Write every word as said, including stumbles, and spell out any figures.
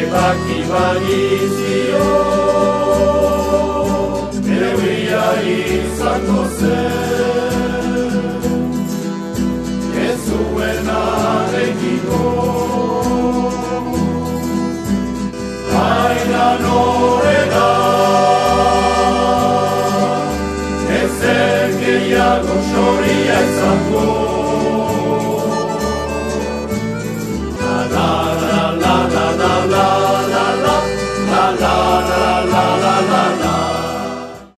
Bakibalizio, euria izango zen, ez zuen arekiko. Baina norena, ez zen gehiago soria izango.